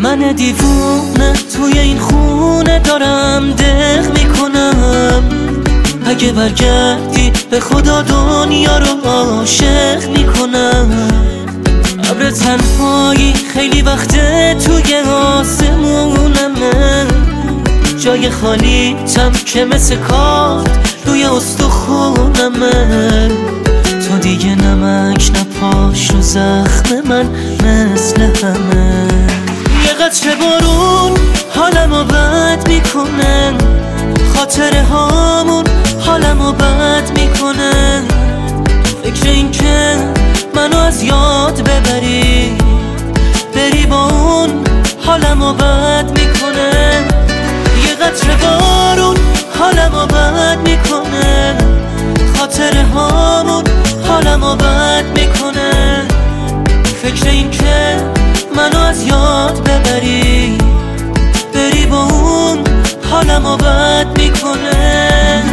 من دیوونه توی این خونه دارم دق میکنم. اگه برگردی به خدا دنیا رو عاشق میکنم. ابر تنهایی خیلی وقته توی آسمونمه، جای خالی تم که مثل کارت روی استخونمه. تو دیگه نمک نپاش رو زخم من مثل همه. یه قطره بارون حالمو بد میکنه، خاطره هامون حالمو بد میکنه. فکر این که منو از یاد ببری، بری با اون حالمو بد میکنه. یه قطره بارون حالمو بد میکنه، خاطره هامون حالمو بد میکنه. فکر این که منو از یاد ببری، بری با اون حالمو بد میکنه.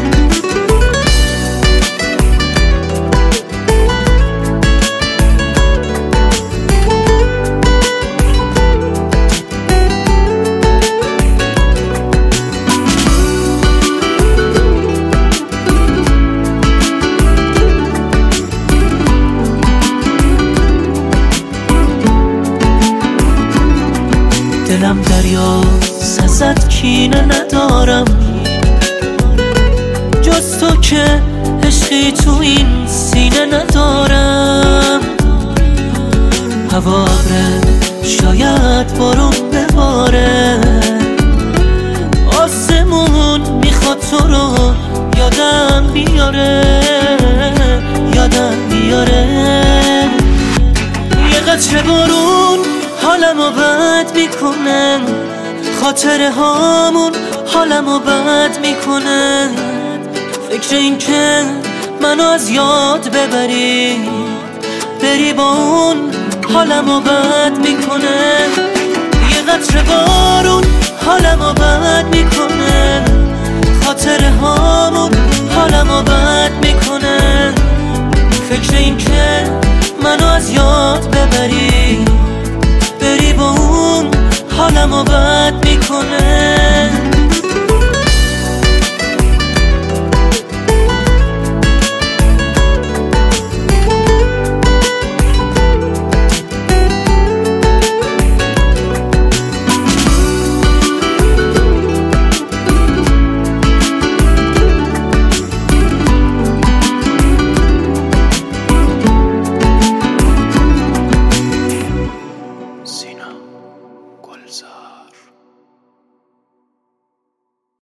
دلم دریاست ازت کینه ندارم، جز تو که عشقی تو این سینه ندارم. هوا ابره شاید بارون بباره، آسمون میخواد تو رو یادم بیاره، یادم بیاره. یه قطره بارون حالمو بد میکنه، خاطره هامون حالمو بد میکنه. فکر این که منو از یاد ببری، بری با اون حالمو بد میکنه. یه قطره بارون حالمو بد میکنه، خاطره هامون حالمو بد میکنه. فکر این که منو از یاد ببری، بری با اون حالمو بد